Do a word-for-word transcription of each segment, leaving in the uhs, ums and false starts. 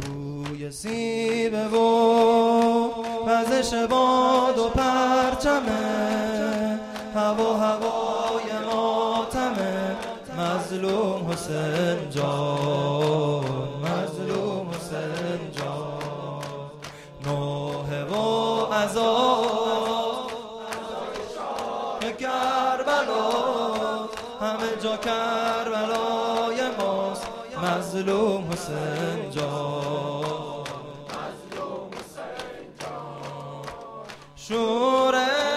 بوی سیبه و وزش باد و پرچمه، هوا هوای ماتمه، مظلوم حسین جان، مظلوم حسین جان. نوحه و عذاب که کربلا، همه جا کربلای ماست، مظلوم حسین جان، مظلوم حسین جان. شور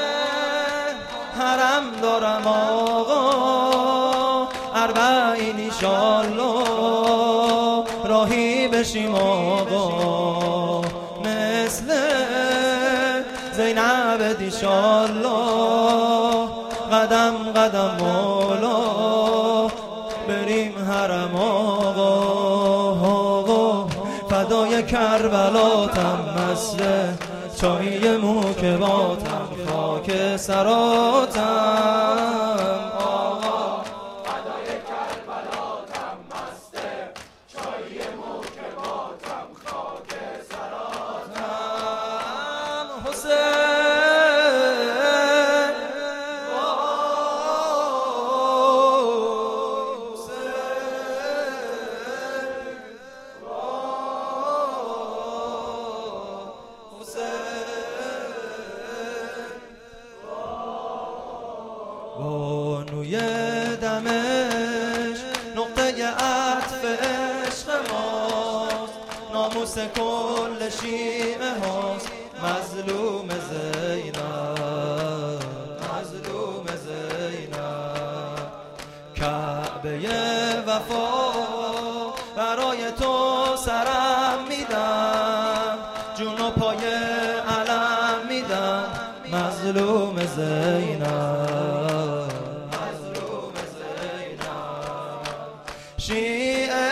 حرم دارم آقا، اربعین ایشالله، راهی بشیم آقا، مثل زینب ایشالله، قدم قدم مولا بریم حرم آقا. آقا فدای کربلاتم، مثل چای موکباتم، خاک سراتم. آقا فدای کربلاتم، مست چای موکباتم، خاک سراتم. حسین بانوی دمشق، نقطه عطف عشق ماست، ناموس کل شیعه هاست، مظلوم زینب، مظلوم زینب. کعبه وفا برای تو سرم میدم، جون و پای علم میدم، مظلوم زینب، مظلوم زینب. شیعه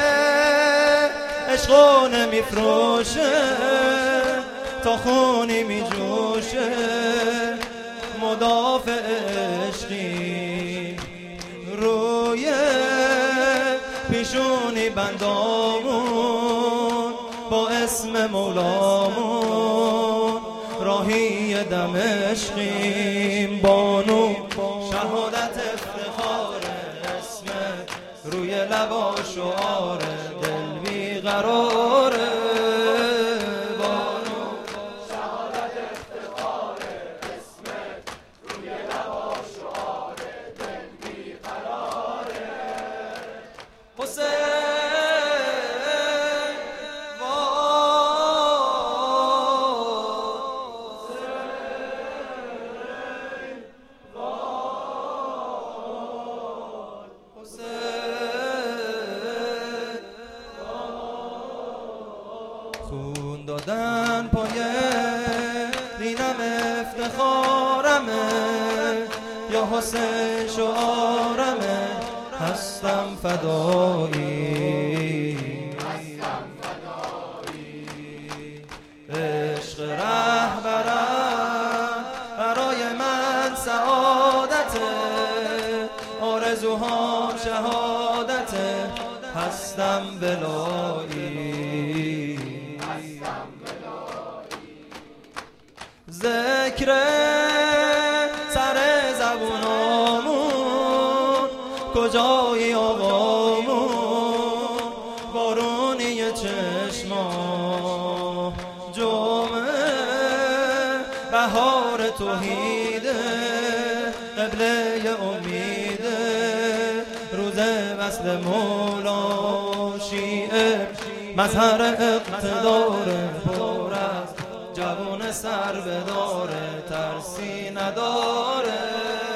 عشقو نمیفروشه، تا خونی میجوشه، مدافع عشقی روی پیشونی بندامون، با اسم مولامون راهی دمشقیم. بانو شهادت افتخار، اسم روی لبا شعاره، دل بیقراره. بانو شهادت افتخار، اسم روی لبا شعاره، دل بیقراره. حسین خون دادن پایه دینم افتخارمه، یا حسین شعارمه، هستم فدایی، هستم فدایی. عشق رهبرم برای من سعادته، آرزوهام شهادته، هستم بلایی، هستم بلایی. ذکر سر زبونامون، کجایی آقامون، بارونی چشما، جمعه بهار توحیده، قبله امیده، روز وصل مولا. شیعه مظهر اقتدار، پر از جوان سر بداره، ترسی نداره.